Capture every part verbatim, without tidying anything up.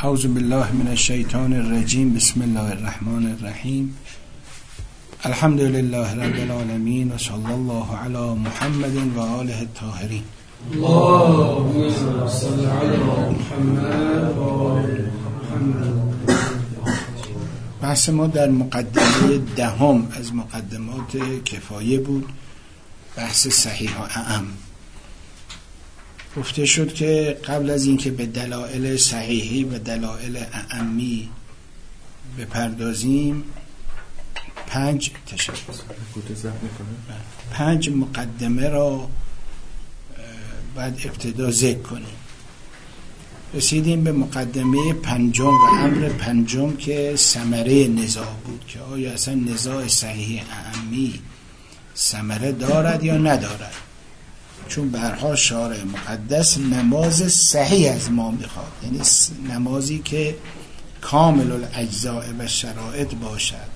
اعوذ بالله من الشیطان الرجیم. بسم الله الرحمن الرحیم. الحمد لله رب العالمین و صلی الله علی محمد و آله الطاهرین. اللهم صل علی محمد و آل محمد. بحث ما در مقدمه دهم از مقدمات کفایه بود، بحث صحیح و اعم. گفته شد که قبل از اینکه به دلایل صحیحی و دلایل اعمی بپردازیم پنج تشکر پنج مقدمه را بعد ابتدا ذکر کنیم. رسیدیم به مقدمه پنجم و امر پنجم که ثمره نزاع بود که آیا اصلا نزاع صحیح اعمی ثمره دارد یا ندارد، چون به هر حال شارع مقدس نماز صحیح از ما میخواد، یعنی نمازی که کامل الاجزاء و شرایط باشد،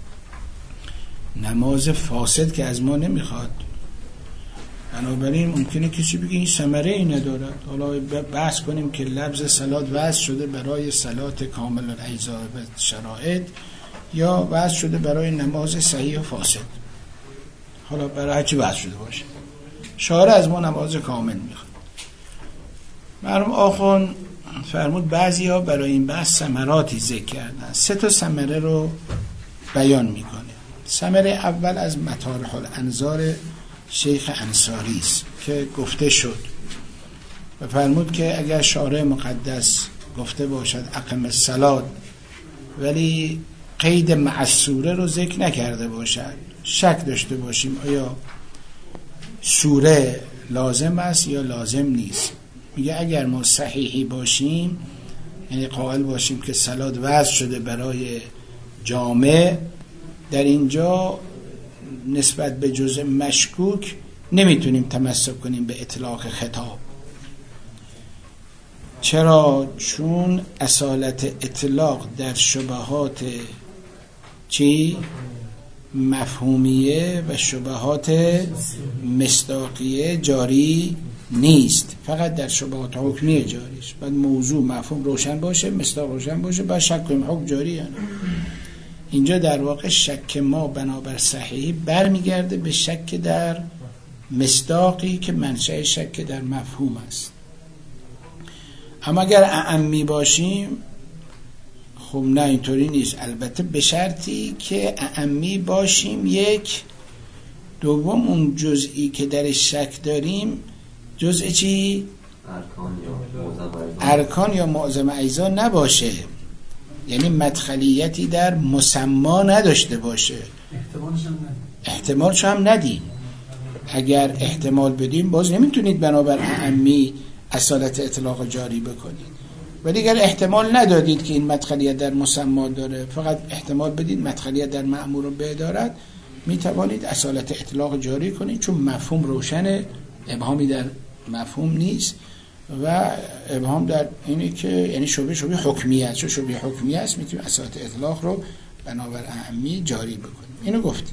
نماز فاسد که از ما نمیخواد. بنابراین ممکنه کسی بگه این ثمره ای ندارد. حالا بحث کنیم که لفظ صلات وضع شده برای صلات کامل الاجزاء و شرایط یا وضع شده برای نماز صحیح و فاسد. حالا برای هر چی وضع شده باشه، شارع از ما نماز کامل میخواد. مرحوم آخوند فرمود بعضی ها برای این بحث ثمراتی ذکر کردن. سه تا ثمره رو بیان میکنه. ثمره اول از مطارح الانظار شیخ انصاری است که گفته شد و فرمود که اگر شارع مقدس گفته باشد اقم الصلاة ولی قید معصوره رو ذکر نکرده باشد، شک داشته باشیم آیا سوره لازم است یا لازم نیست. میگه اگر ما صحیحی باشیم، یعنی قائل باشیم که صلات وضع شده برای جامع، در اینجا نسبت به جزء مشکوک نمیتونیم تمسک کنیم به اطلاق خطاب. چرا؟ چون اصالت اطلاق در شبهات چی؟ مفهومیه و شبهات مصداقیه جاری نیست، فقط در شبهات حکمیه جاریش. بعد موضوع مفهوم روشن باشه، مصداق روشن باشه، بعد شک کنیم حکم جاری. اینجا در واقع شک ما بنابر صحیح برمیگرده به شک در مصداقی که منشأ شک در مفهوم است. اما اگر اعمی باشیم خب نه، اینطوری نیست. البته به شرطی که اعمی باشیم. یک دوم اون جزئی که در شک داریم جزء چی؟ ارکان یا معظم اجزا نباشه، یعنی مدخلیتی در مسما نداشته باشه. احتمالش هم ندیم. اگر احتمال بدیم باز نمیتونید بنابر اعمی اصالت اطلاق جاری بکنید. ولی اگر احتمال ندادید که این مدخلیت در مسما داره، فقط احتمال بدید مدخلیت در مأمور به دارد، میتوانید اصالت اطلاق جاری کنید، چون مفهوم روشنه، ابهامی در مفهوم نیست و ابهام در اینه که یعنی شبه شبه حکمیه است. چون شبه حکمیه است میتونیم اصالت اطلاق رو بنابر اعمی جاری بکنیم. اینو گفتیم.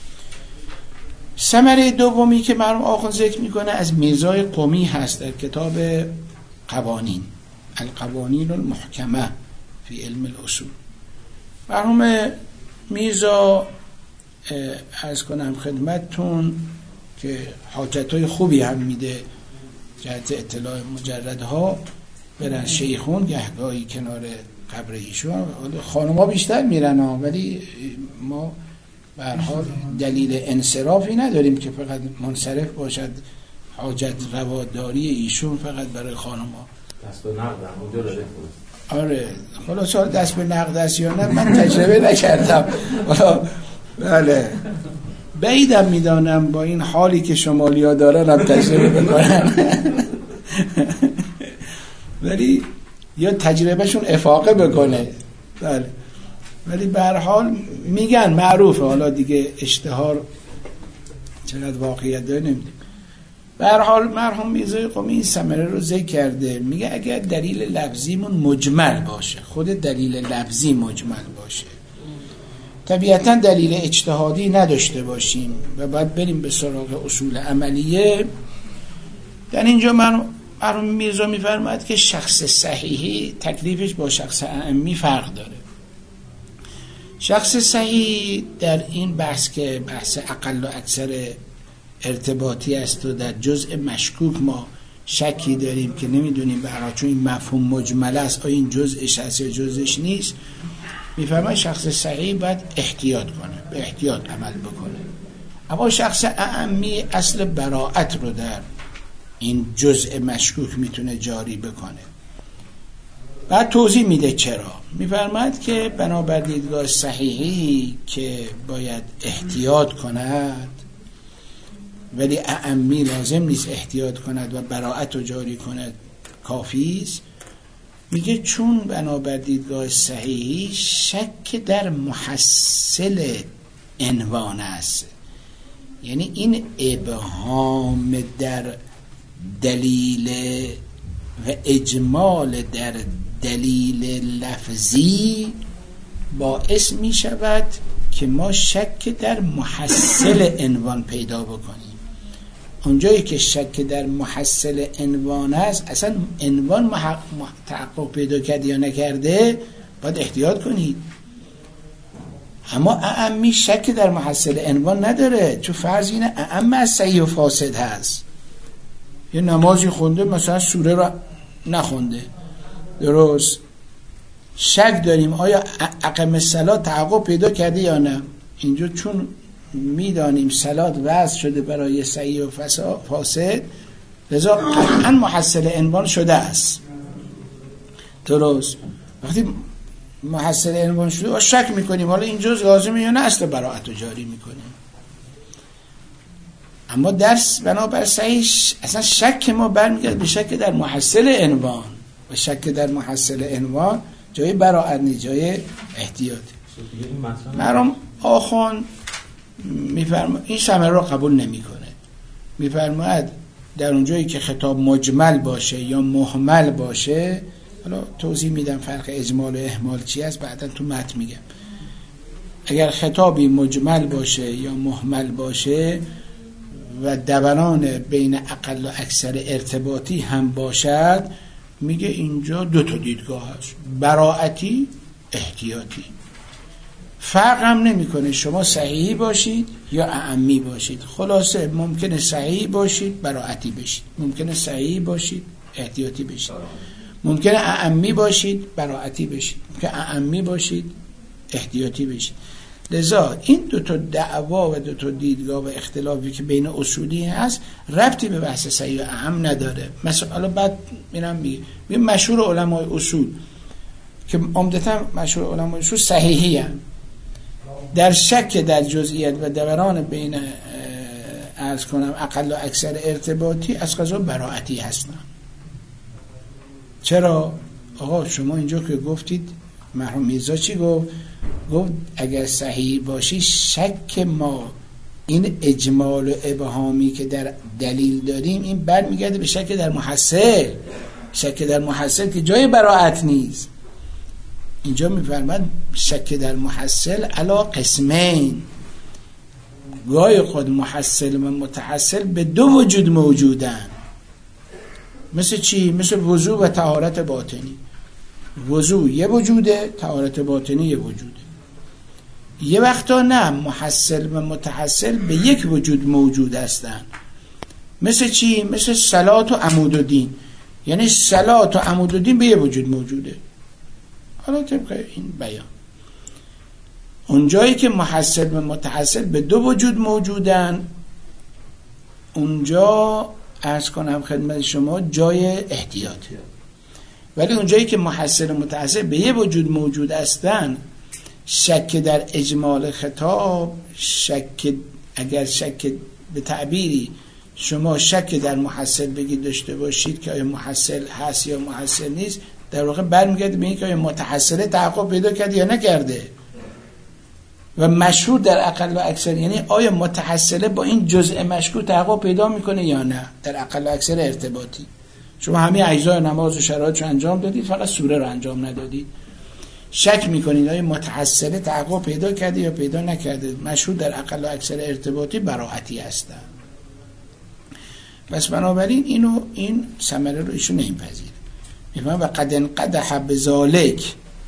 ثمره دومی که مرحوم آخوند ذکر میکنه از میرزای قمی هست در کتاب قوانین، القوانین المحکمه فی علم الاصول. مرحوم میرزا عرض کنم خدمتتون که حاجتهای خوبی هم میده جهت اطلاع مجردها. برن شیخون گهگاهی کنار قبر ایشون، خانوما بیشتر میرن ها، ولی ما به هر حال دلیل انصرافی نداریم که فقط منصرف باشد حاجت رواداری ایشون فقط برای خانوما. دست به نقد اونجا داره. آره خلاص دست به نقد است یا نه من تجربه نکردم. بله بعیدم میدانم با این حالی که شمالیا دارن هم تجربه بکنن. ولی یا تجربهشون افاقه بکنه. بله ولی به هر حال میگن معروفه. حالا دیگه اشتهار چقدر واقعیت داره نمیدونم. به هر حال مرحوم میرزای قمی این ثمره رو ذکر کرده. میگه اگر دلیل لفظیمون مجمل باشه، خود دلیل لفظی مجمل باشه، طبیعتا دلیل اجتهادی نداشته باشیم و بعد بریم به سراغ اصول عملیه. در اینجا من مرحوم میرزا میفرماید که شخص صحیحی تکلیفش با شخص اعمی فرق داره. شخص صحیح در این بحث که بحث اقل و اکثر ارتباطی است و در جزء مشکوک ما شکی داریم که نمیدونیم برای چون این مفهوم مجمل است آیا این جزءش هست یا جزءش نیست، میفرماید شخص صحیح باید احتیاط کنه، به احتیاط عمل بکنه. اما شخص اعمی اصل براءت رو در این جزء مشکوک میتونه جاری بکنه. بعد توضیح میده چرا. میفرماید که بنابر دیدگاه صحیحی که باید احتیاط کند، ولی اعمی لازم نیست احتیاط کند و براءت رو جاری کند، کافی است. میگه چون بنابر دیدگاه صحیحی شک در محصل عنوان است، یعنی این ابهام در دلیل و اجمال در دلیل لفظی باعث می شود که ما شک در محصل عنوان پیدا بکنیم. اونجایی که شک در محصل عنوان است، اصلا عنوان تحقق پیدا کرد یا نکرده، باید احتیاط کنید. اما اعمی شک در محصل عنوان نداره، چون فرض اینه اعم از صحیح و فاسد هست. یه نمازی خونده مثلا سوره را نخونده، درست، شک داریم آیا اقم الصلاة تحقق پیدا کرده یا نه. اینجا چون میدانیم صلات وضع شده برای صحیح و فاسد، لذا قطعا محصل عنوان شده است، درست. وقتی محصل عنوان شده و شک میکنیم حالا این جز لازمه یا نه، اصل براءت رو جاری میکنیم. اما درس بنابر صحیح اصلا شک ما برمیگرد به شک در محصل عنوان، و شک در محصل عنوان جای براءت نیست، جای احتیاط. مرحوم آخوند میفرماید این ثمره رو قبول نمیکنه. میفرماید در اونجایی که خطاب مجمل باشه یا مهمل باشه، حالا توضیح میدم فرق اجمال و اهمال چی است، بعدا تو متن میگم. اگر خطابی مجمل باشه یا مهمل باشه و دوران بین اقل و اکثر ارتباطی هم باشد، میگه اینجا دو تا دیدگاه هست، براءتی، احتیاطی. فرق هم نمیکنه شما صحیحی باشید یا اعمی باشید. خلاصه ممکنه صحیحی باشید براءتی بشید، ممکنه صحیحی باشید احتیاطی بشید، ممکنه اعمی باشید براءتی بشید، ممکنه اعمی باشید احتیاطی بشید. لذا این دو تا دعوا و دو تا دیدگاه و اختلافی که بین اصولی هست ربطی به بحث صحیح و اعم نداره. مثلا بعد میرم میگه میگه مشهور علمای اصول که عمدتا مشهور علمای اصول صحیحی هستند، در شک در جزئیات و دوران بین عرض کنم اقل و اکثر ارتباطی از قضا براءتی هستن. چرا؟ آقا شما اینجا که گفتید، مرحوم میرزا چی گفت؟ گفت اگر صحیح باشی شک ما این اجمال و ابهامی که در دلیل داریم این برمیگرده به شک در محصل، شک در محصل که جای براءت نیست. اینجا میفرماد شک در محصل علا قسمین، گاهی خود محصل و متحصل به دو وجود موجودن. مثل چی؟ مثل وضو و طهارت باطنی. وضو یه وجوده، طهارت باطنی یه وجوده. یه وقتا نه، محصل و متحصل به یک وجود موجود هستن. مثل چی؟ مثل صلات و عمود و دین. یعنی صلات و عمود و دین به یه وجود موجوده. حالا طبق این بیان اونجایی که محصل و متحصل به دو وجود موجودن، اونجا عرض کنم خدمت شما جای احتیاطه. ولی اونجایی که محصل و متحصل به یه وجود موجود هستن، شک در اجمال خطاب، شک اگر شک به تعبیری شما شک در محصل بگید داشته باشید که آیا محصل هست یا محصل نیست، در واقع برمیگرده به این که آیا متحصله تحقق پیدا کرده یا نکرده. و مشهور در اقل و اکثر، یعنی آیا متحصله با این جزء مشکوک تحقق پیدا میکنه یا نه در اقل و اکثر ارتباطی. شما همه اجزای نماز و شرایطش انجام دادید، فقط سوره رو انجام ندادید، شک میکنید آیا متحصله تحقق پیدا کرده یا پیدا نکرده. مشهور در اقل و اکثر ارتباطی براءتی هستن. پس بنابراین اینو این ثمره رو ایشون نمیپذیره. میفهمم و قد انقدح بذالک،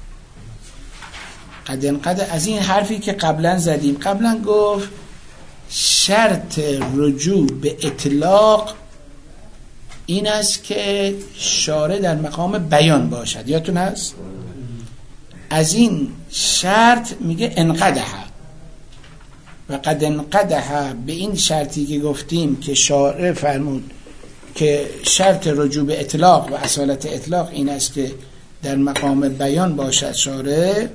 قد انقدح از این حرفی که قبلا زدیم. قبلا گفت شرط رجوع به اطلاق این است که شارع در مقام بیان باشد، یادتون هست؟ از این شرط میگه انقدح و قد انقدح به این شرطی که گفتیم که شارع فرمود که شرط رجوع به اطلاق و اصالت اطلاق این است که در مقام بیان باشد شارع.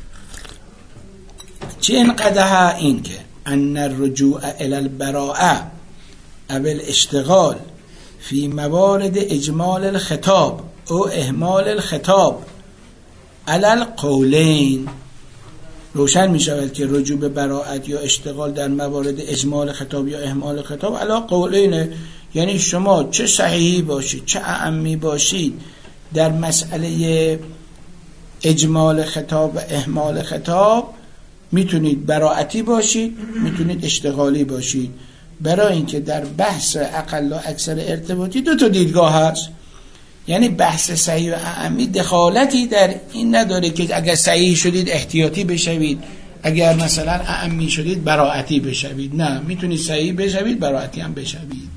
چه انقدح؟ این که ان الرجوع الی البراءه او الاشتغال فی موارد اجمال الخطاب او اهمال الخطاب علی القولین. روشن می شود که رجوع به براءت یا اشتغال در موارد اجمال خطاب یا اهمال خطاب علی قولینه، یعنی شما چه صحیحی باشید چه اعمی باشید در مسئله اجمال خطاب و اهمال خطاب میتونید براءتی باشید، میتونید اشتغالی باشید، برای اینکه در بحث اقل و اکثر ارتباطی دو تا دیدگاه هست. یعنی بحث صحیح و اعمی دخالتی در این نداره که اگر صحیح شدید احتیاطی بشوید، اگر مثلا اعمی شدید براءتی بشوید. نه، میتونید صحیح بشوید براءتی هم بشوید.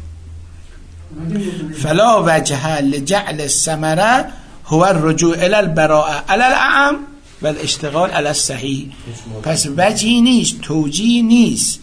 فلا وجه لجعل الثمره هو الرجوع الى البراءه على الاعم و الاشتغال علی الصحیح. پس وجهی نیست، توجیه نیست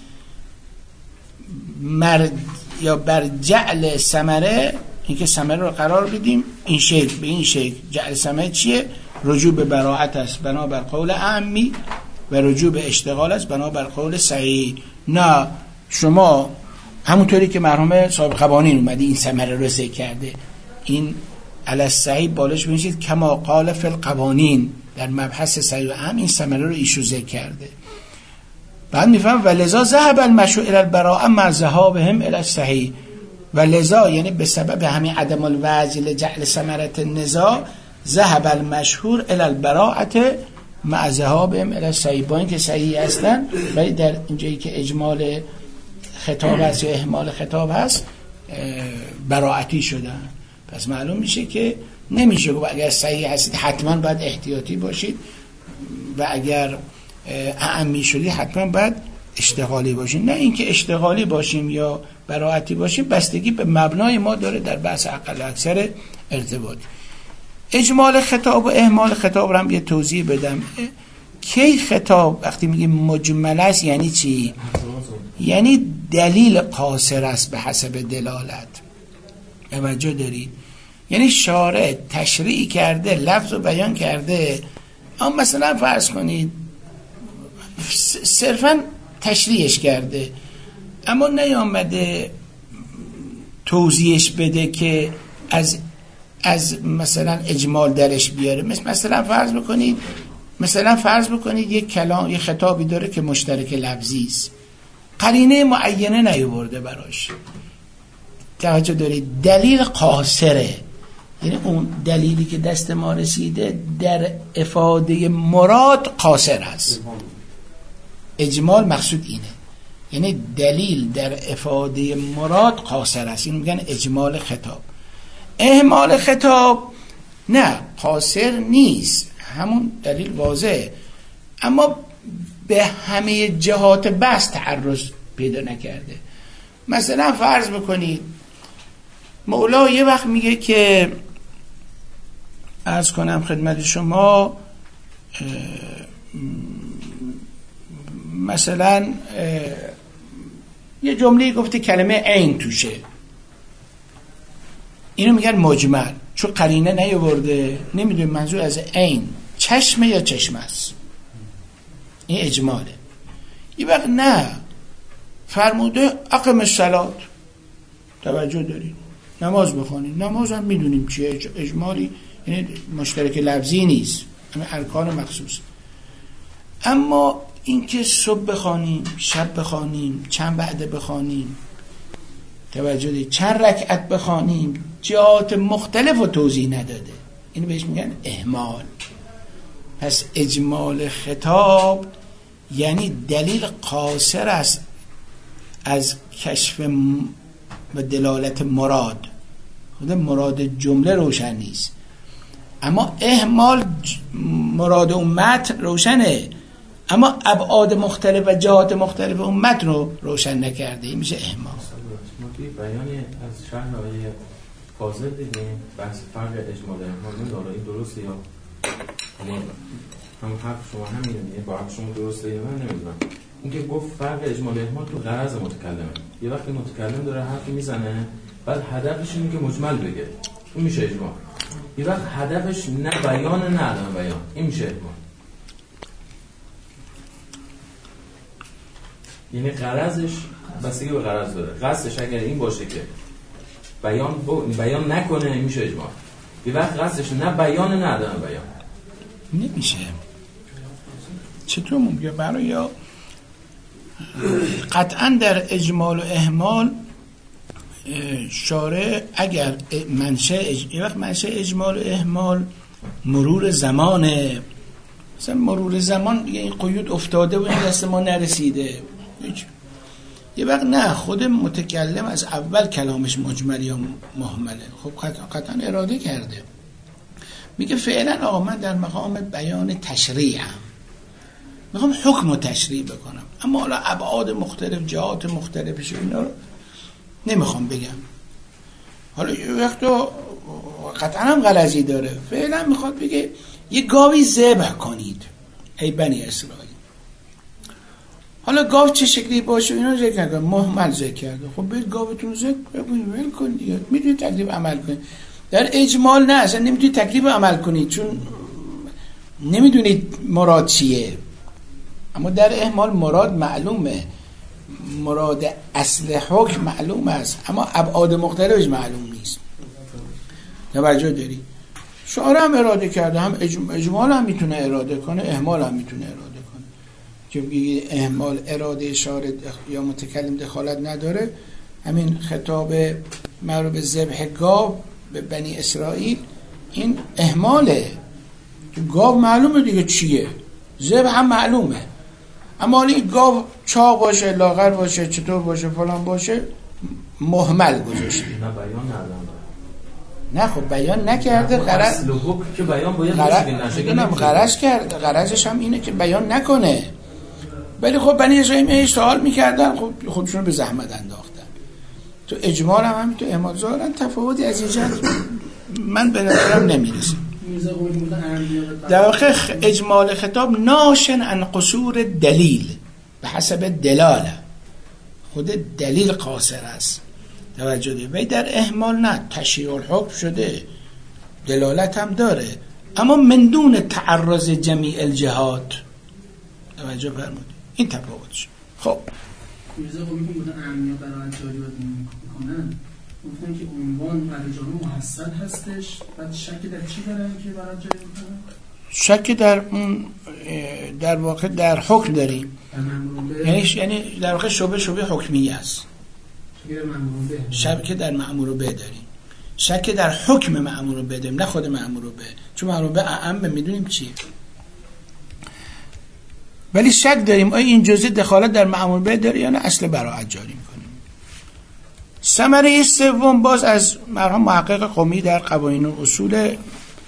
مرد یا بر جعل ثمره، اینکه ثمره رو قرار بدیم این شکل به این شکل. جعل ثمره چیه؟ رجوع به براءت است بنابر قول عامی و رجوع به اشتغال است بنابر قول صحیح. نه، شما همونطوری که مرحوم صاحب قوانین اومدی این ثمره رو ذکر کرده، این علی الصحیح بالش بنویسید کما قال فی القوانین، در مبحث صحیح و اعم این ثمره رو ایشو ذکر کرده. بعد میفهم ولذا ذهب المشروع الى البراءه مع ذهابهم الى الصحیح، ولذا یعنی به سبب همین عدم الوجه لجعل ثمره النزاع ذهب المشهور الى البراءه مع ذهابهم الى الصحیح. با اینکه صحیح هستن ولی در اینجایی که اجمال خطاب هست یا اهمال خطاب هست براءتی شدن. پس معلوم میشه که نمیشه گفت اگر صحیح هستید حتما باید احتیاطی باشید و اگر اعمی شدید حتما باید اشتغالی باشید. نه اینکه اشتغالی باشیم یا براءتی باشیم بستگی به مبنای ما داره در بحث اقل اکثر ارتباطی. اجمال خطاب و اهمال خطاب رو هم یه توضیح بدم. کی خطاب وقتی میگیم مجمل است یعنی چی؟ یعنی دلیل قاصر است به حسب دلالت. توجه دارید؟ یعنی شارع تشریع کرده، لفظ رو بیان کرده، اما مثلا فرض کنید صرفا تشریعش کرده اما نیامده توضیحش بده که از از مثلا اجمال درش بیاره. مثل مثلا فرض بکنید مثلا فرض بکنید یک کلام یک خطابی داره که مشترک لفظی است، قرینه معینه نیاورده براش. توجه دارید؟ دلیل قاصره، یعنی اون دلیلی که دست ما رسیده در افاده مراد قاصر است. اجمال مقصود اینه، یعنی دلیل در افاده مراد قاصر است، این میگن اجمال خطاب. اهمال خطاب نه قاصر نیست، همون دلیل واضحه اما به همه جهات بحث تعرض پیدا نکرده. مثلا فرض بکنید مولا یه وقت میگه که عرض کنم خدمت شما مثلا یه جمله گفته کلمه عین توشه، اینو میگن مجمل چون قرینه نیاورده، نمیدونیم منظور از عین چشمه یا چشمه است، این اجماله. یه وقت نه فرموده اقم الصلات، توجه دارید نماز بخونید، نماز هم میدونیم چیه، اجمالی یعنی مشترک لفظی نیست، همه ارکان مخصوص. اما اینکه صبح بخونیم، شب بخونیم، چند وعده بخونیم، توجه دارید چند رکعت بخونیم، جهات مختلف و توضیح نداده، اینو بهش میگن اهمال. پس اجمال خطاب یعنی دلیل قاصر است از کشف و دلالت مراد. خود مراد جمله روشن نیست، اما اهمال مراد اون متن روشنه، اما ابعاد مختلف و جهات مختلف اون متن رو روشن نکرده. این میشه اهمال. ما توی بیانی از شرح آیه فاضل دیدیم بحث فرق اجمال اهمال داره، این درسته یا همون حرف شما همینه؟ با حرف شما درسته یا من نمیدونم. اون که گفت فرق اجمال اهمال تو غرض متکلمه. یه وقتی متکلم داره حرفی میزنه بعد هدفش اینه که مجمل بگه، اون میشه اجمال. یه وقت هدفش نه بیان نه عدم بیان، این میشه اجمال. یعنی غرضش بستگی به غرض داره. قصدش اگر این باشه که بیان ب... بیان نکنه میشه اجمال. یه وقت قصدش نه بیان نه عدم بیان، نمیشه. چطور ممکنه؟ برای یا قطعا در اجمال و اهمال شارع اگر منشأ اج... یه وقت منشأ اجمال و اهمال مرور زمانه، مثلا مرور زمان یه قیود افتاده و این دست ما نرسیده. یه وقت نه، خود متکلم از اول کلامش مجمل یا مهمله، خب قطعا اراده کرده، میگه فعلا آقا من در مقام بیان تشریعم، میخوام حکم و تشریع بکنم، اما حالا ابعاد مختلف جهات مختلفش اینا رو نمیخوام بگم. حالا یه وقت قطعا هم غلظی داره، فعلا میخواد بگه یه گاوی ذبح کنید ای بنی اسرائیل. حالا گاو چه شکلی باشه اینا ذکر نکنه، مهمل ذکر کرده. خب برید گاوتون رو ذکر کنید، ول کنید دیگه، میتونید تکلیف عمل کنید. در اجمال نه، اصلا نمیتونید تکلیف عمل کنید چون نمیدونید مراد چیه. اما در اهمال مراد معلومه، مراد اصل حکم معلوم است، اما ابعاد مختلفش معلوم نیست. توجه داری؟ شارع هم اراده کرده، هم اجمال هم میتونه اراده کنه، اهمال هم میتونه اراده کنه. که بگی اهمال اراده شارع یا متکلم دخالت نداره، همین خطاب مربوط به ذبح گاو به بنی اسرائیل این اهماله. گاو معلومه دیگه چیه، ذبح هم معلومه، اما حالا این گاو چاق باشه، لاغر باشه، چطور باشه، فلان باشه، مهمل گذاشته. نه بیان نداره. نه خب بیان نکرده، غرض اصل حکم که بیان باید باشه که نشه. غرض کرد، غرضش هم اینه که بیان نکنه. ولی خب بنی اسرائیل اشتغال میکردن، خب خودشون به زحمت انداختن. تو اجمال هم همین، تو اهمال ظاهرا تفاوتی از این جهت من به نظرم نمیرسه. در واقع اجمال خطاب ناشن عن قصور دلیل به حسب دلاله، خود دلیل قاصر است. توجه دید. ولی در اهمال نه، تشریع الحکم شده، دلالت هم داره، اما من دون تعرض جمیع الجهات. توجه فرمودید، این تفاوتش. خب میرزا قومی که بودن اهمیت برای جاری میکنن، گفتن که عنوان برای جاری محصل هستش، بعد شک در چی دارن که برای جاری میکنن؟ شک در اون در واقع در حکم داریم، یعنی یعنی در واقع شبه شبه حکمی است. شک در مأمور به داریم، شک در حکم مأمور به داریم، نه خود مأمور به، چون مأمور به اعم میدونیم چیه. ولی شک داریم آیا این جزء دخالت در مأمور به داره یا نه، اصل براءت جاری میکنیم. ثمره سوم باز از مرحوم محقق قمی در قوانین اصول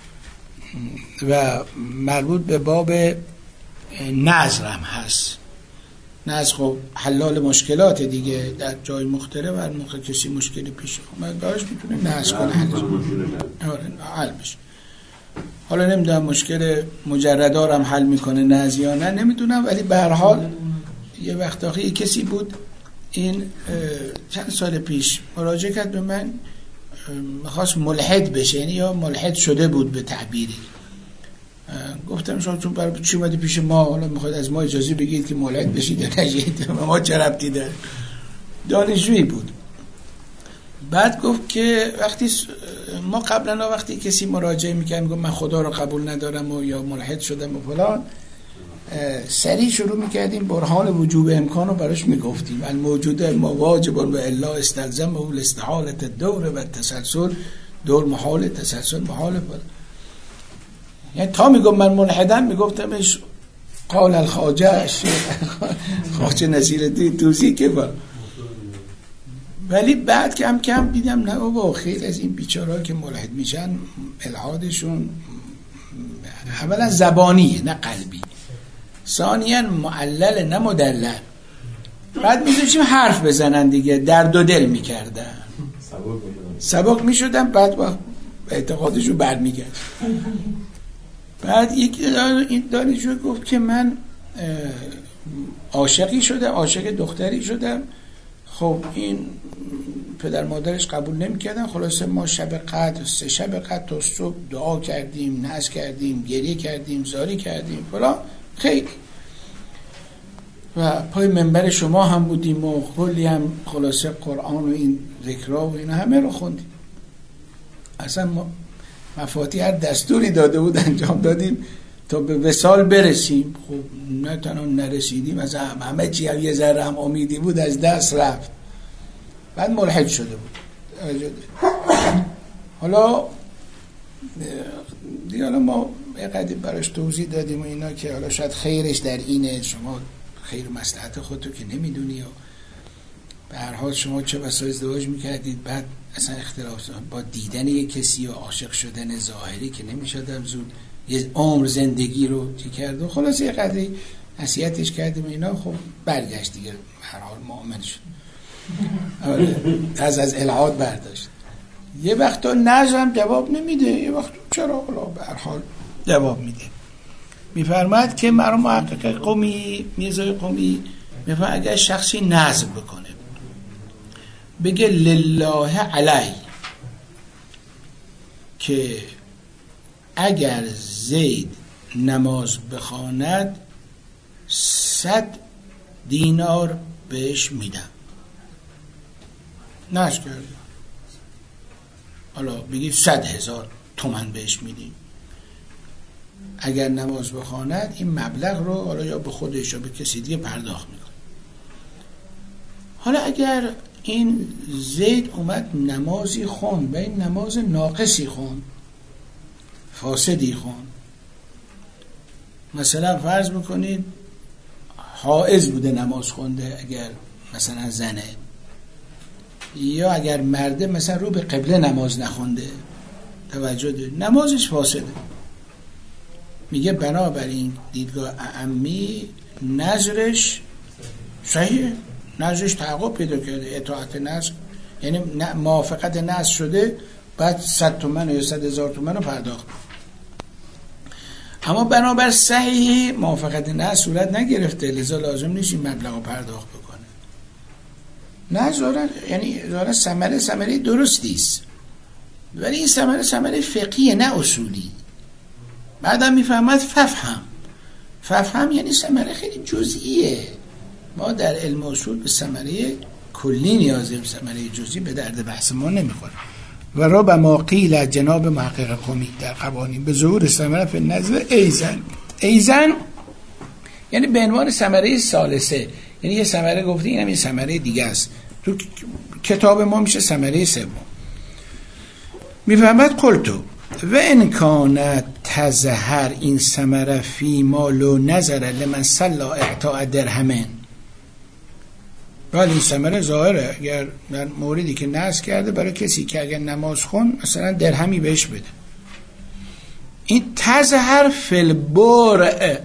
و مربوط به باب نظر هم هست. نظر خب حلال مشکلات دیگه، در جای مختلف هر موقع کسی مشکلی پیش اومد براش میتونه نظر کنه حل بشه. حالا نمیدونم مشکل مجردار هم حل میکنه نظر یا نه نمیدونم، ولی به هر حال یه وقت آخه کسی بود این چند سال پیش مراجعه کرد به من، میخواست ملحد بشه، یعنی یا ملحد شده بود به تعبیری. گفتم شما چون برای چی اومدی پیش ما، حالا میخواید از ما اجازه بگید که ملحد بشید یا نشید، ما چه ربطی داره. دانشجویی بود. بعد گفت که وقتی ما قبلا وقتی کسی مراجعه میکنه میگه من خدا رو قبول ندارم و یا ملحد شدم و فلان، سریع شروع میکردیم برهان وجوب امکان رو براش میگفتیم، الموجود ما واجب و الا استلزم و الاستحالت الدور و تسلسل، دور محال، تسلسل محال. یعنی تا میگم من ملحدم میگفتمش قال الخواجه خواجه نصیرالدین توسی که با ولی بعد کم کم دیدم نه بابا، خیلی از این بیچاره‌ها که ملحد میشن الحادشون اولا زبانیه نه قلبی، ثانیاً معلل نه مدلل. بعد میذاشیم حرف بزنن دیگه، درد و دل میکردن، سبک میشدن، بعد با اعتقادشو برمیگشت. بعد یک این دانشجو گفت که من عاشقی شدم، عاشق دختری شدم. خب این پدر مادرش قبول نمیکردن. خلاصه ما شب قدر سه شب قدر تا صبح دعا کردیم، نعت کردیم، گریه کردیم، زاری کردیم فلان، خیلی. و پای منبر شما هم بودیم و کلی هم خلاصه قرآن و این ذکرها و اینا همه رو خوندیم. اصلا ما مفاتیح هر دستوری داده بود انجام دادیم تا به وصال برسیم. خب نه تنها نرسیدیم، از همه چی هم یه ذره هم امیدی بود از دست رفت. بعد ملحد شده بود. حالا دیگه حالا ما یه قدر براش توضیح دادیم و اینا که حالا شاید خیرش در اینه، شما خیر مصلحت خودتو که نمیدونی و به هر حال شما چه بسا ازدواج میکردید، بعد اصلا اختلاف با دیدن یک کسی و عاشق شدن ظاهری که نمیشدم زود یه عمر زندگی رو چی کرد و خلاص یه قدری نصیحتش کردیم اینا. خب برگشت دیگه، هر حال مؤمن شد، از از الحاد برداشت. یه وقتا نظرم جواب نمیده، یه وقتا چرا حالا به هر حال جواب میده. میفرماد که مرحوم محقق قمی میرزای قمی میفرماد اگر شخصی نظر بکنه بگه لله علی که اگر زید نماز بخواند صد دینار بهش میدم، نش کرد. حالا بگید صد هزار تومن بهش میدیم. اگر نماز بخواند این مبلغ رو حالا یا به خودش یا به کسی دیگه پرداخت میکنه. حالا اگر این زید اومد نمازی خون و این نماز ناقصی خون، فاسدی خون، مثلا فرض بکنید حائض بوده نماز خونده، اگر مثلا زنه، یا اگر مرده مثلا رو به قبله نماز نخونده، توجه دارید نمازش فاسده. میگه بنابراین دیدگاه اعمی نظرش صحیحه، نظرش تحقق پیدا کرده، اطاعت نظر یعنی موافقت نظر شده، بعد صد تومن یا صد هزار تومن رو پرداخت. اما بنابر صحیح موافقت نظر صورت نگرفته، لذا لازم نیست این مبلغ رو پرداخت بکنه. نه ظاهرا یعنی ظاهرا ثمره ثمره درستی است، ولی این ثمره ثمره فقهیه نه اصولی. بعدم میفهمد ففهم ففهم یعنی ثمره خیلی جزئیه. ما در علم اصول به ثمره کلی نیاز داریم، ثمره جزئی به درد بحث ما نمیخوره. و ربما قیل جناب محقق قمی در قوانین به ظهور ثمره فی النظر ایزن. ایزن یعنی به عنوان ثمره ثالثه، یعنی یه ثمره گفته اینم یه ثمره دیگه است، تو کتاب ما میشه ثمره سوم. میفهمد قلتو و انکانت تظهر این ثمره فی مالو نظر لمن صلا اعطاء درهمن. ولی این ثمره ظاهره اگر در موردی که نص کرده برای کسی که اگر نماز خون مثلا درهمی بهش بده، این تظهر فی البرع،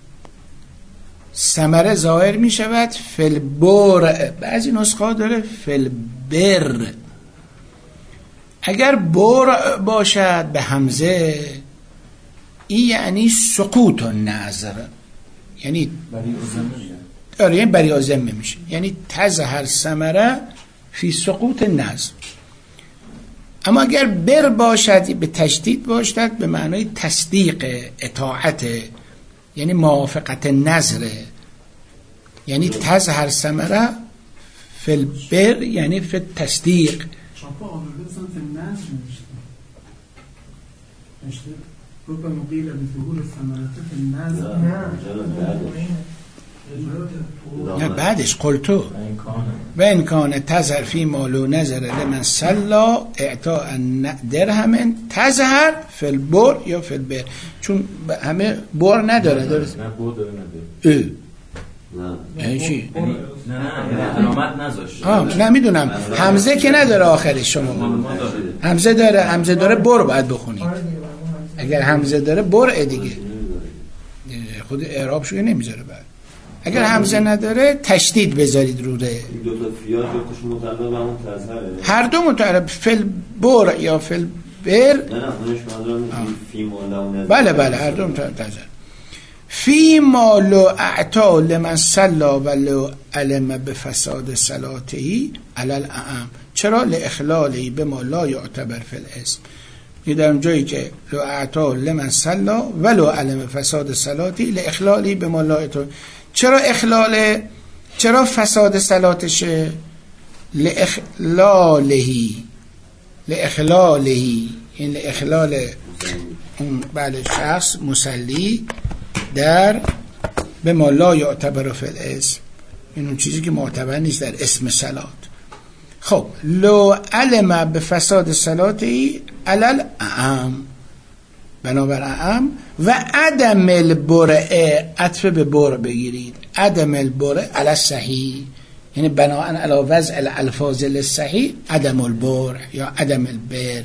ثمره ظاهر می شود فی البرع. بعضی نسخه داره فی البر. اگر برع باشد به همزه این یعنی سقوط النظر، یعنی آره یعنی بری آزمه میشه، یعنی تظهر ثمره فی سقوط النظر. اما اگر بر باشد به تشدید باشد به معنای تصدیق، اطاعت، یعنی موافقت نظر، یعنی تظهر ثمره فی البر یعنی فی تصدیق. چاپا آورده بسن فی النظر نوشته نوشته ربما مقیل به ظهور ثمرته فی النظر. نه بعدش قلتو و انکان تظهر فی مالو نظر لمن صلا اعطاء درهم تظهر فی البر یا فی البر، چون همه بر نداره، درست؟ نه بر داره نداره. نه چی؟ نه نه علامت نذاشت. آه نمیدونم همزه که نداره آخرش. شما همزه داره، همزه داره بر باید بخونید. اگر همزه داره بر دیگه خود اعراب شوی نمیذاره بعد. اگر همزه نداره تشدید بذارید رو ره. دو تا فیا جفتش متعلق به همون تزهره. هر دو متعلق فل بر یا فل بر. نه نه اونش منظورم فی مولونه. بله بله هر دو متعلق تزهره. فی ما لو اعطا لمن صلا و لو علم بفساد صلاته علی الاعم. چرا؟ لاخلالی بما لا یعتبر فی الاسم. یه در اون جایی که لو اعطا لمن صلا و لو علم فساد صلاته لاخلالی بما لا یعتبر. چرا اخلال؟ چرا فساد صلاتشه؟ لاخلالهی لاخلالهی این لاخلال اون بله شخص مصلی در به ما لا یعتبر فی الاسم. این اون چیزی که معتبر نیست در اسم صلات. خب لو علم به فساد صلاتی علل اعم، بنابر اعم و عدم البرع، عطف به برع بگیرید، عدم البرع علی صحیح، یعنی بناء علی وضع الالفاظ للصحیح عدم البرع یا عدم البر.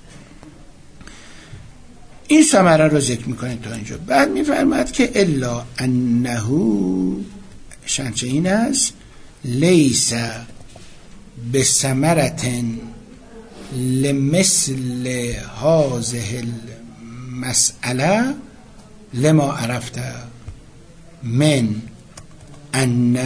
این ثمره رو ذکر میکنه تا اینجا. بعد میفرماد که الا انه شنچه این است لیس بثمرة لمثل هذه المسألة لما عرفت من ان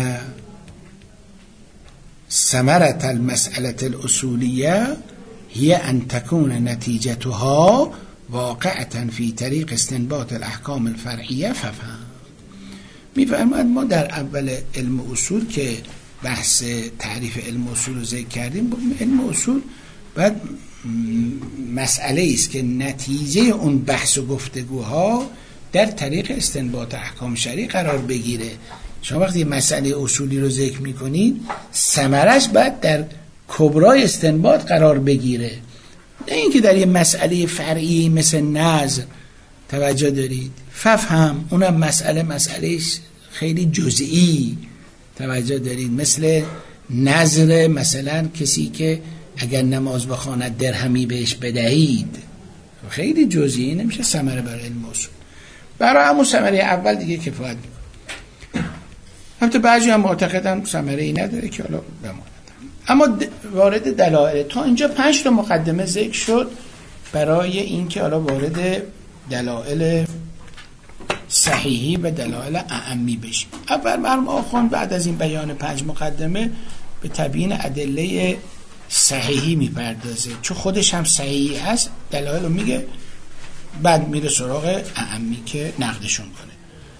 ثمرة المسألة الأصولية هي أن تكون نتيجتها واقعة في طریق استنباط الاحکام الفرعیه ففهم. میفرماید ما در اول علم اصول که بحث تعریف علم اصول رو ذکر کردیم، علم اصول باید مسئله است که نتیجه اون بحث و گفتگوها در طریق استنباط احکام شرعی قرار بگیره. شما وقتی مسئله اصولی رو ذکر میکنید ثمرش باید در کبرای استنباط قرار بگیره، نه اینکه در یه مسئله فرعی مثل نظر. توجه دارید؟ ففهم اونم مسئله مسئله خیلی جزئی. توجه دارید؟ مثل نظر مثلا کسی که اگر نماز بخواند درهمی بهش بدهید، خیلی جزئی، نمیشه ثمره برای علم اصول. برای همون ثمره اول دیگه کفایت میکنه. البته بعضی هم معتقدن ثمره ای نداره که حالا بماند. اما وارد دلایل، تا اینجا پنج تا مقدمه ذکر شد برای اینکه حالا وارد دلایل صحیحی و دلایل اعمی بشیم. اول مرحوم آخوند بعد از این بیان پنج مقدمه به تبیین ادله صحیحی میپردازه، چون خودش هم صحیحی هست، دلایل رو میگه، بعد میره سراغ اعمی که نقدشون کنه.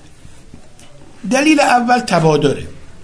دلیل اول تبادره.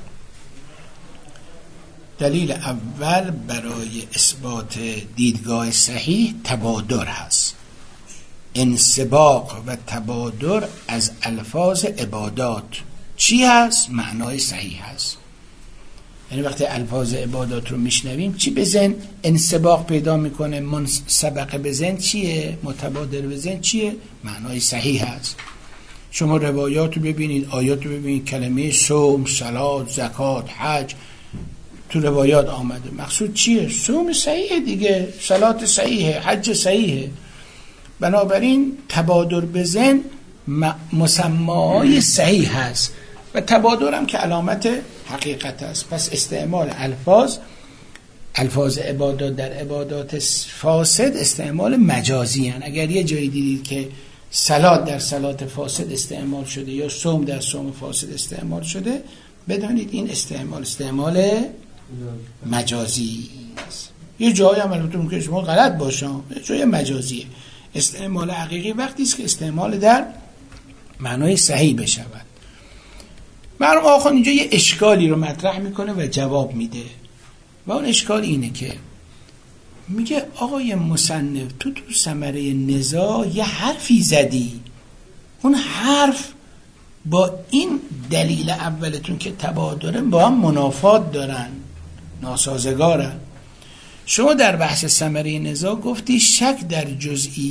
دلیل اول برای اثبات دیدگاه صحیح تبادر هست. انسباق و تبادر از الفاظ عبادات چی هست؟ معنای صحیح هست. یعنی وقتی الفاظ عبادات رو میشنویم چی به ذهن انسباق پیدا میکنه؟ منسبق به ذهن چیه؟ متبادر به ذهن چیه؟ معنای صحیح هست. شما روایات رو ببینید، آیات رو ببینید، کلمه صوم، صلات، زکات، حج تو روایات آمده. مقصود چیه؟ صوم صحیحه دیگه، صلات صحیحه، حج صحیحه. بنابراین تبادر به ذهن مسماهای صحیح هست و تبادر هم که علامت حقیقت است. پس استعمال الفاظ الفاظ عبادات در عبادات فاسد استعمال مجازی هن. اگر یه جایی دیدید که صلات در صلات فاسد استعمال شده یا صوم در صوم فاسد استعمال شده، بدانید این استعمال استعمال مجازی است. یه جایی هم البته ممکنه شما غلط باشه، یه جای مجازیه. استعمال حقیقی وقتی است که استعمال در معنای صحیح بشود. مرحوم آخوند اینجا یه اشکالی رو مطرح میکنه و جواب میده و اون اشکال اینه که میگه آقای مصنف تو تو ثمره نزاع یه حرفی زدی، اون حرف با این دلیل اولتون که تبادره با هم منافات دارن، ناسازگارن. شما در بحث ثمره نزاع گفتی شک در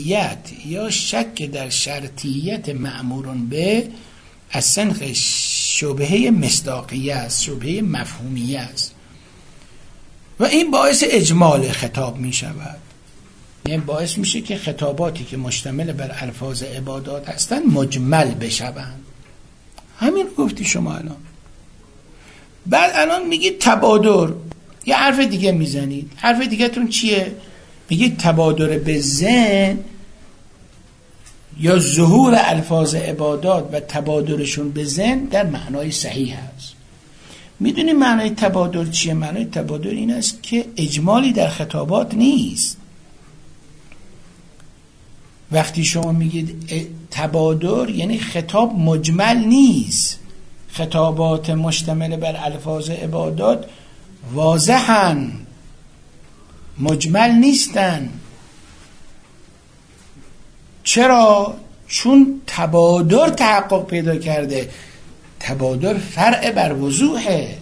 جزئیت یا شک در شرطیت مأمورون به از سنخ شبهه مصداقیه است، شبهه مفهومیه است و این باعث اجمال خطاب می شود. این باعث میشه که خطاباتی که مشتمل بر الفاظ عبادات هستن مجمل بشوند. همین گفتی شما الان. بعد الان میگید تبادر، یه حرف دیگه میزنید. حرف دیگه تون چیه؟ میگید تبادر به ذهن یا ظهور الفاظ عبادات و تبادرشون به ذهن در معنای صحیح هست. میدونی معنای تبادر چیه؟ معنای تبادر این است که اجمالی در خطابات نیست. وقتی شما میگید تبادر یعنی خطاب مجمل نیست، خطابات مشتمل بر الفاظ عبادات واضحن، مجمل نیستن. چرا؟ چون تبادر تحقق پیدا کرده. تبادر فرع بر وضوحه.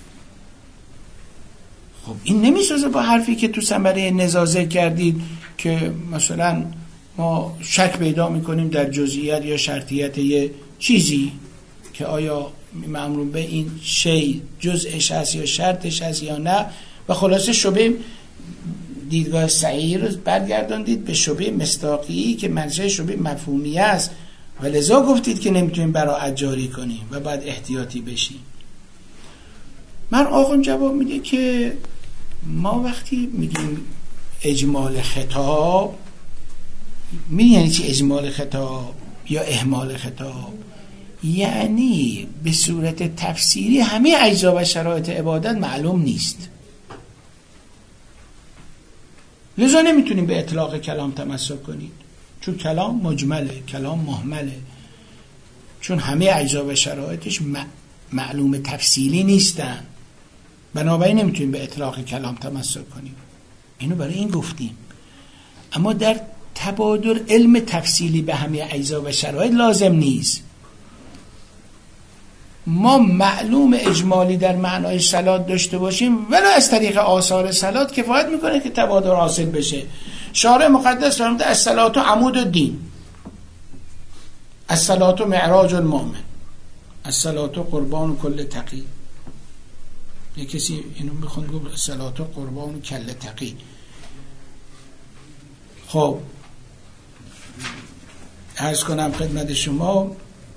خب این نمیسازه با حرفی که تو ثمره نزازه کردید که مثلا ما شک پیدا میکنیم در جزئیات یا شرطیت یه چیزی که آیا مأمور به این شی جزءش هست یا شرطش هست یا نه، و خلاصه شبه دیدگاه صحیح رو برگرداندید به شبه مصداقی که منشأ شبه مفهومی است و لذا گفتید که نمیتونیم براءت جاری کنیم و بعد احتیاطی بشیم. من آقا جواب میده که ما وقتی میگیم اجمال خطاب، میدونی یعنی چی اجمال خطاب یا اهمال خطاب؟ یعنی به صورت تفسیری همه اجزا و شرایط عبادت معلوم نیست، لذا نمیتونیم به اطلاق کلام تمسک کنید، چون کلام مجمله، کلام مهمله، چون همه اجزا و شرایطش معلوم تفصیلی نیستن، بنابراین نمیتونیم به اطلاق کلام تمسک کنیم. اینو برای این گفتیم. اما در تبادر علم تفصیلی به همه اجزا و شرایط لازم نیست. ما معلوم اجمالی در معنای صلات داشته باشیم ولی از طریق آثار صلات کفایت میکنه که تبادر حاصل بشه. شارع مقدس فرموده الصلات عمود الدین، الصلات معراج المؤمن، الصلات قربان کل تقی. یه کسی اینو بخوند گفت الصلات قربان کل تقی. خب عرض کنم خدمت شما،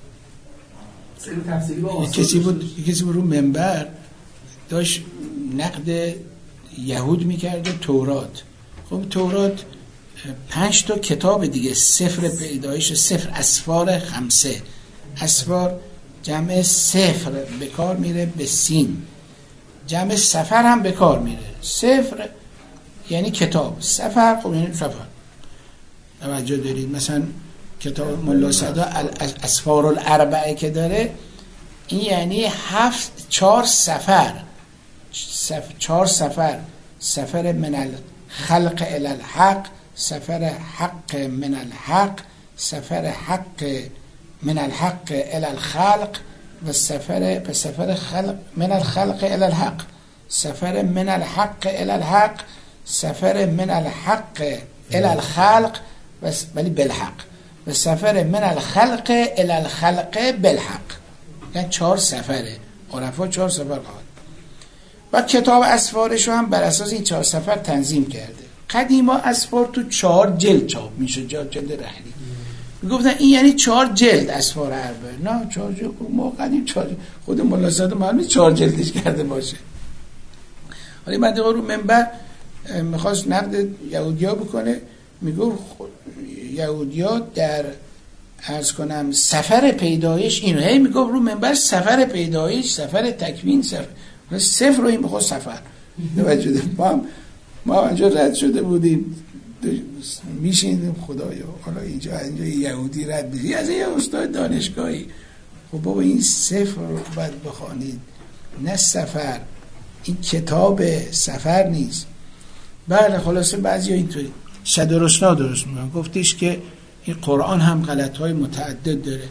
کسی بود کسی بود رو منبر داشت نقد یهود میکرده تورات. خب تورات پنج تا کتاب دیگه، سفر پیدایش، سفر اسفار خمسه، اسفار جمع سفر به کار میره به سین، جمع سفر هم به کار میره. سفر یعنی کتاب، سفر خب یعنی سفر. توجه دارید؟ مثلا کتاب ملا صدا اسفار الاربعه که داره، این یعنی هفت چهار سفر، سف... چهار سفر، سفر من الخلق الی الحق، سفر حق من الحق، سفر حق من الحق الی الخلق و سفر به سفر خلق من الخلق الی الحق، سفر من الحق الی الحق، سفر من الحق الی الخلق ولی بالحق، و سفر من الخلق الی الخلق بالحق. یعنی چهار سفره. عرفا چهار سفر قاعد. و کتاب اسفارش رو هم بر اساس این چهار سفر تنظیم کرده. قدیما اسفار تو چهار جلد چاپ میشه، جلد رحلی. میگفتن این یعنی چهار جلد اسفار اربعه. نه چهار جلد ما قدیم چهار جلد. خود ملا صادق معلومه چهار جلدش کرده باشه. ولی بعد رو منبر میخواست نقد یهودیا بکنه، میگه یهودیا در عرض کنم سفر پیدایش اینو هی میگه رو منبر سفر پیدایش، سفر تکوین، سفر صفر رو این بخواد سفر. ما هم ما اینجا رد شده بودیم میشینیم خدایا حالا اینجا اینجا یهودی رد بشی از یه استاد دانشگاهی. خب بابا این صفر رو باید بخوانید نه سفر، این کتاب سفر نیست. بله خلاصه بعضی اینطوری شدرسنا درست میگن، گفتش که این قرآن هم غلط‌های متعدد داره.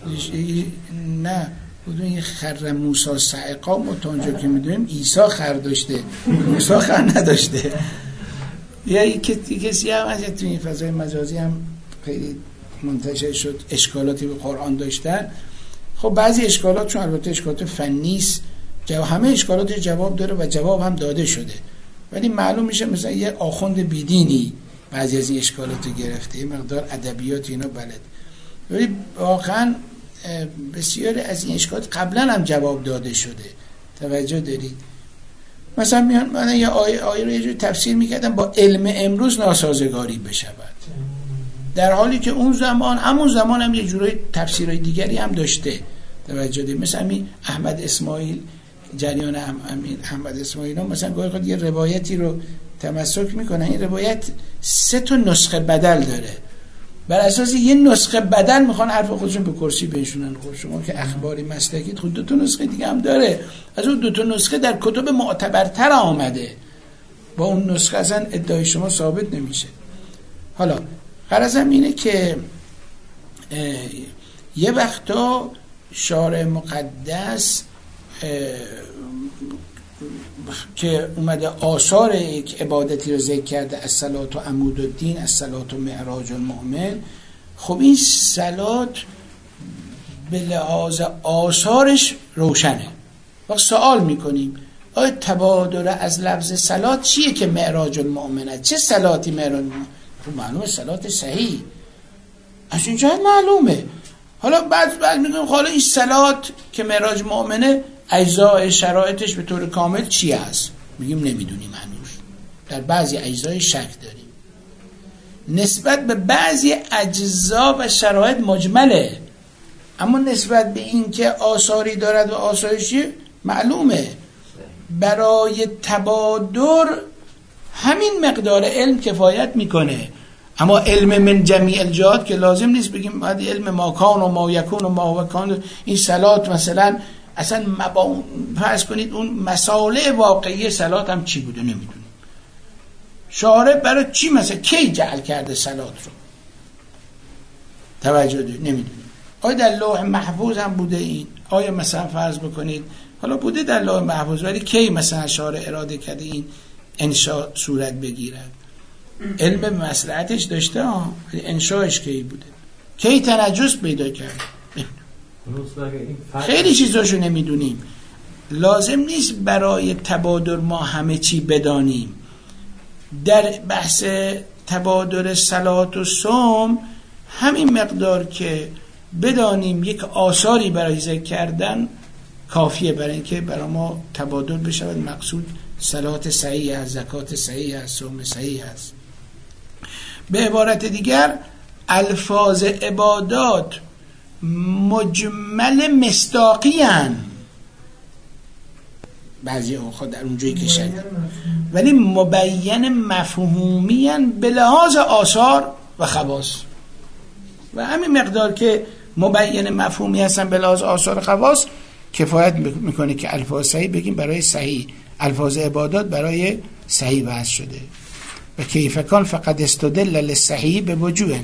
نه بودون این خر موسی صعقا متانجا که میدونیم عیسی خر داشته، موسی خر نداشته. یا کسی هم از تو این فضای مجازی هم خیلی منتشر شد اشکالاتی به قرآن داشتن. خب بعضی اشکالات چون البته اشکالات فنی است، همه اشکالات جواب داره و جواب هم داده شده، ولی معلوم میشه مثلا یه آخوند بیدینی بعضی از این اشکالات رو گرفته، یه مقدار ادبیات اینا بلد، ولی واقعا بسیاری از این اشکالات قبلا هم جواب داده شده. توجه دارید؟ مثلا میان من یه آیه آیه رو یه جور تفسیر میکردم با علم امروز ناسازگاری بشود، در حالی که اون زمان همون زمان هم یه جورای تفسیرهای دیگری هم داشته. توجه دارید؟ مثلا همین احمد اسماعیل، جریان امین احمد اسماعیل هم مثلا گاهی خود یه روایتی رو تمسک میکنن، این روایت سه تا نسخه بدل داره، بر اساس یه نسخه بدل میخوان حرف خودشون به کرسی بنشونن. خب شما که اخباری مسلکید خود دو تا نسخه دیگه هم داره، از اون دو تا نسخه در کتب معتبرتر آمده، با اون نسخه اصلا ادعای شما ثابت نمیشه. حالا غرضم اینه که یه وقتا شارع مقدس که اومده آثار یک عبادتی رو ذکر کرده، الصلات و عمود الدین، الصلات و معراج المؤمن، خب این صلات به لحاظ آثارش روشنه. وقت سوال میکنیم آیا تبادر از لفظ صلات چیه که معراج المؤمنه؟ چه صلاتی معراج المؤمن؟ خب معلومه صلات صحیح، از این جهت معلومه. حالا بعد بعد میگم حالا این صلات که معراج مؤمنه اجزای شرایطش به طور کامل چی است؟ میگیم نمیدونیم هنوز، در بعضی اجزای شک داریم، نسبت به بعضی اجزا و شرایط مجمله، اما نسبت به این که آثاری دارد و آثارشی معلومه. برای تبادر همین مقدار علم کفایت میکنه، اما علم من جمیع الجهات که لازم نیست بگیم باید علم ما کان و ما یکون و ما هو کان. این صلات مثلا اصلا مبا... فرض کنید اون مسائل واقعی صلات هم چی بوده نمیدونیم، شارع برای چی مثلا کی جعل کرده صلات رو، توجه دارید نمیدونیم. آیا در لوح محفوظ هم بوده این؟ آیا مثلا فرض بکنید حالا بوده در لوح محفوظ، ولی کی مثلا شارع اراده کرده این انشاء صورت بگیرد؟ علم به مصلحتش داشته ها، ولی انشاءش کی بوده؟ کی تنجس پیدا کرد؟ خیلی چیزاشو نمیدونیم. لازم نیست برای تبادر ما همه چی بدانیم. در بحث تبادر صلات و صوم همین مقدار که بدانیم یک آثاری برای ذکر کردن کافیه برای اینکه برای ما تبادر بشود. مقصود صلات صحیح است، زکات صحیح است، صوم صحیح است. به عبارت دیگر الفاظ عبادات مجمل مصداقی هن، بعضی خود در اونجایی که شد، ولی مبین مفهومی هن به لحاظ آثار و خواص. و همین مقدار که مبین مفهومی هستن به لحاظ آثار و خواص کفایت میکنه که الفاظ صحیح بگیم برای صحیح، الفاظ عبادات برای صحیح وضع شده. و کیف کان فقط استدل للصحیح به وجوه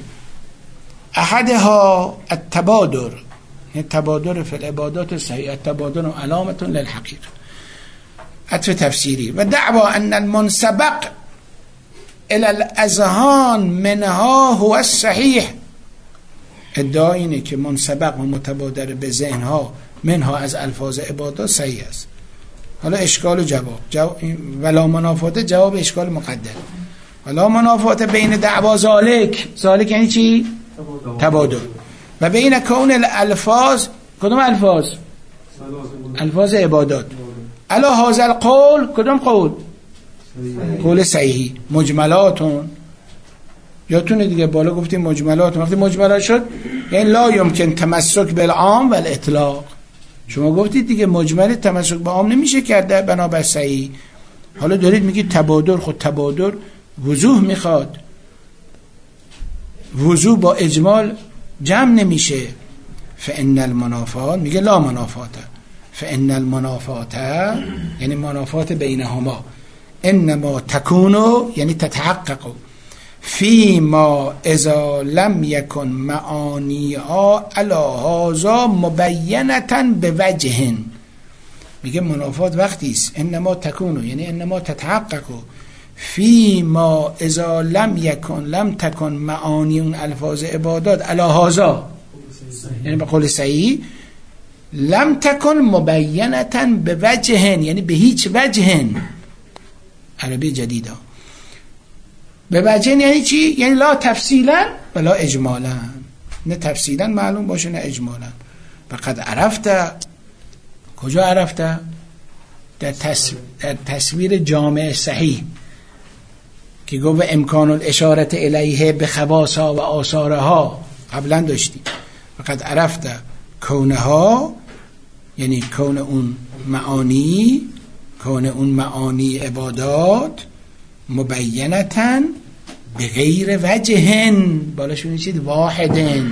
احدها التبادر، التبادر فی العبادات صحیح، التبادر علامت للحقیقه. عطف تفسیری. و دعوا ان المنسبق الى الاذهان منها هو الصحیح، ادعا اینه که منسبق و متبادر به ذهنها منها از الفاظ عبادات صحیح است. حالا اشکال و جواب, جواب ولا منافات جواب اشکال مقدر. ولا منافات بین دعوا ذالک، ذالک یعنی چی؟ تبادل. و بین کون الالفاظ، کدوم الفاظ؟ الفاظ عبادات. الا هذا القول، کدوم قول؟ قول صحیحی. مجملاتون یادتونه دیگه بالا گفتیم مجملات، وقتی مجملات شد یعنی لا یمکن تمسک بالعام و الاطلاق. شما گفتید دیگه مجمل تمسک به عام نمیشه کرده بنابر صحیح. حالا دارید میگید تبادر، خود تبادر وضوح میخواد، وضوح با اجمال جمع نمیشه. فان المنافات، میگه لا منافات، فان المنافات یعنی منافات بینهما انما تکونو یعنی تتحقق فی ما اذا لم یکن معانیها علی هذا مبینتا به وجه. میگه منافات وقتی است انما تکونو یعنی انما تتحقق فی ما اذا لم یکن لم تکن معانی اون الفاظ عبادات علی هذا یعنی به قول صحیح لم تکن مبینتا به وجه، یعنی به هیچ وجه، عربی جدیده. به وجه یعنی چی؟ یعنی لا تفصیلا ولا اجمالا، نه تفصیلا معلوم باشه نه اجمالا. فقد عرفته، کجا عرفته؟ در, تصویر در تصویر جامع صحیح که گفت امکان الاشارت الیه به خواصها و آثارها قبلا داشتیم. فقد عرفته کونها، یعنی کون اون معانی، کون اون معانی عبادات مبینتن به غیر وجهن، بالاشون چید واحدن،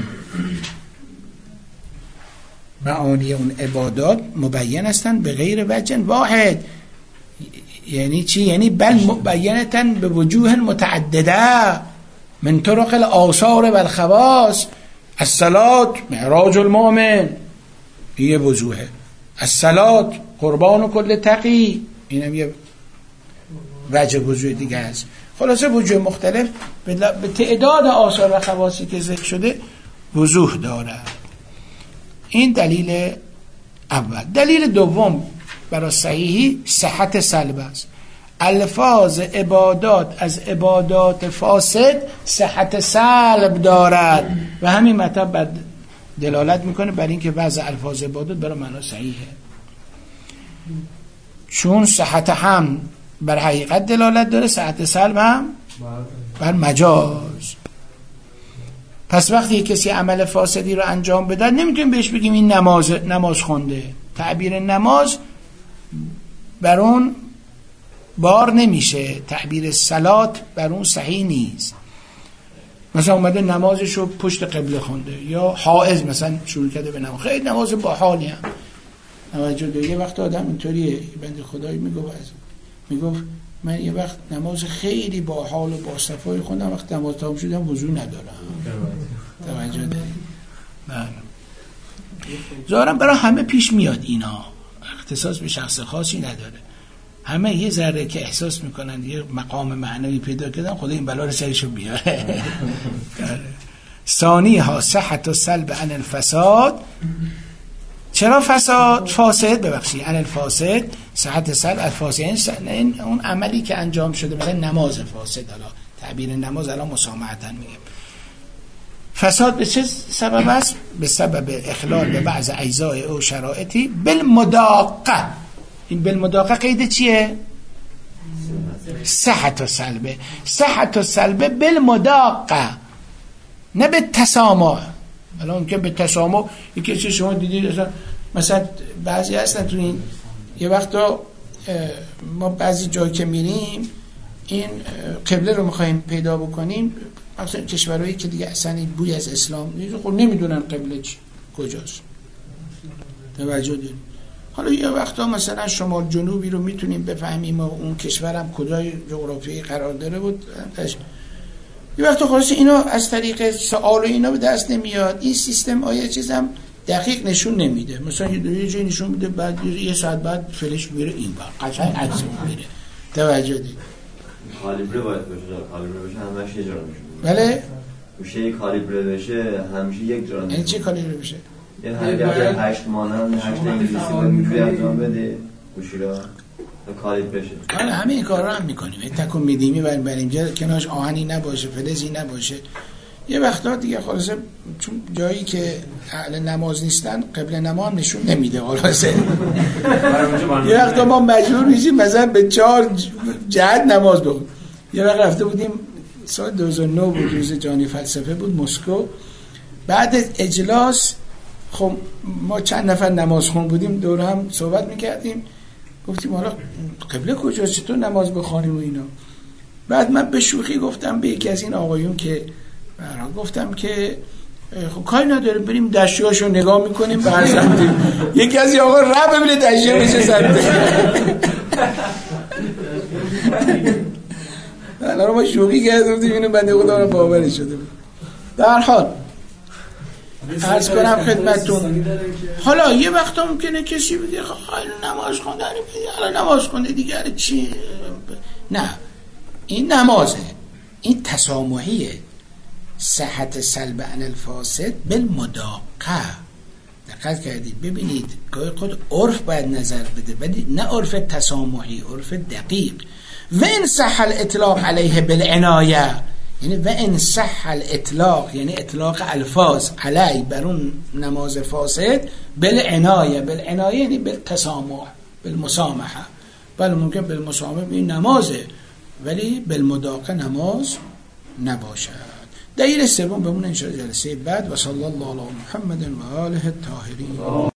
معانی اون عبادات مبین هستن به غیر وجه واحد. یعنی چی؟ یعنی بل مبینتن به وجوه متعدده من طرق الآثار و الخواص. الصلاة معراج المؤمن، یه وجوهه. الصلاة قربان کل تقی، اینم یه وجه وجوه دیگه است. خلاصه وجوه مختلف به تعداد آثار و خواصی که ذکر شده وجوه داره. این دلیل اول. دلیل دوم برای صحیحی صحت سلب است. الفاظ عبادات از عبادات فاسد صحت سلب دارد و همین مطلب بعد دلالت میکنه بر این که وضع الفاظ عبادات برای معنا صحیحه، چون صحت هم بر حقیقت دلالت داره، صحت سلب هم بر مجاز. پس وقتی کسی عمل فاسدی رو انجام بده نمیتونیم بهش بگیم این نماز نماز خونده. تعبیر نماز بر اون بار نمیشه، تعبیر صلات بر اون صحیح نیست. مثلا اومده نمازشو پشت قبله خونده، یا حائض مثلا شروع کرده به نماز، خیلی نماز با حالی هم توجه داره. یه وقت آدم اینطوریه، بنده خدایی میگفت میگفت من یه وقت نماز خیلی با حال و با صفای خوندم، وقت نماز تمام شدم وضو ندارم. توجه دارید؟ بله. ظاهرا برای همه پیش میاد، اینا اختصاص به شخص خاصی نداره. همه یه ذره که احساس میکنن یه مقام معنوی پیدا کردن، خدا این بلا رو سرشون بیاره. ثانی ها صحت و سلب عن الفساد. چرا فساد؟ فاسد، ببخشید، عن الفاسد، صحت سلب الفاسد، این اون عملی که انجام شده، مثلا نماز فاسد. حالا تعبیر نماز الان مسامحتا میگم. فساد به چه سبب است؟ به سبب اخلال به بعض اجزای او شرایطی بالمداقه. این بالمداقه قید چیه؟ صحت و سلبه. صحت و سلبه بالمداقه، نه به تسامح. الان ممکن به تسامح یکی چه شما دیدید مثلا مثلا بعضی هستن تو این یه وقتا ما بعضی جایی که میریم این قبله رو میخوایم پیدا بکنیم، مثلا کشورهایی که دیگه اصلا این بوی از اسلام نیست، خب نمیدونن قبله چی کجاست. توجه داریم. حالا یه وقتا مثلا شمال جنوبی رو میتونیم بفهمیم و اون کشورم کجای جغرافیایی قرار داره بود. یه وقتا خلاص اینا از طریق سوال و اینا به دست نمیاد. این سیستم آیا چیزم دقیق نشون نمیده. مثلا یه جایی نشون میده بعد یه ساعت بعد فلش میره این بار قشنگ عکس میگیره. توجه دید. کالیبره باید بشه. کالیبره بشه همش یه جا میشه. بله؟ میشه کالیبره بشه همیشه یک جا میشه. یعنی چی کالیبره بشه؟ یه حرکت هشت مانند هشت انگلیسی باید میتونی انجام بده گوشی را کالیبره بشه. حالا همه این کار رو هم میکنیم. تکون میدیمی بریم بریم جا کنارش آهنی نباشه، فلزی نباشه. یه وقتا دیگه خلاصه چون جایی که اهل نماز نیستن قبل نماز نشون نمیده. خلاصه یه وقتا ما مجبور میشیم مثلا به چهار جهت نماز بخونیم. یه وقت رفته بودیم سال دو هزار و نه بود، روز جهانی فلسفه بود مسکو. بعد اجلاس خب ما چند نفر نماز خون بودیم دور هم صحبت میکردیم، گفتیم حالا قبله کجاست چطور نماز بخونیم و اینا. بعد من به شوخی گفتم به یکی از این آقایون که برام گفتم که خب کاری نداره بریم دشتیاشو نگاه میکنیم بر سمتیم. یکی از این آقا رب ببینه دشتیه میشه سمته. الان ما شوخی کردیم اینو بنده خدا رو باوری شده بود. در حال عرض کنم خدمتتون، حالا یه وقتا ممکنه کسی بگه خیلی نماز خونده حالا نماز خونده دیگه چی؟ نه، این نمازه، این تسامحیه. صحت سلب عن الفاسد بالمداقه، دقت کردید؟ ببینید گاهی خود عرف باید نظر بده، ولی نه عرف تسامحی، عرف دقیق. و ان صح الاطلاق علیه بالعنایه، یعنی و ان صح الاطلاق یعنی اطلاق الفاظ علی بر اون نماز فاسد بالعنایه، بالعنایه یعنی بالتسامح، بالمسامحه. بله ممکن بالمسامحه این نمازه ولی بالمداقه نماز نباشد. دلیل سوم بمونه ان شاء الله جلسه بعد. و صلی الله علی محمد و آله الطاهرین.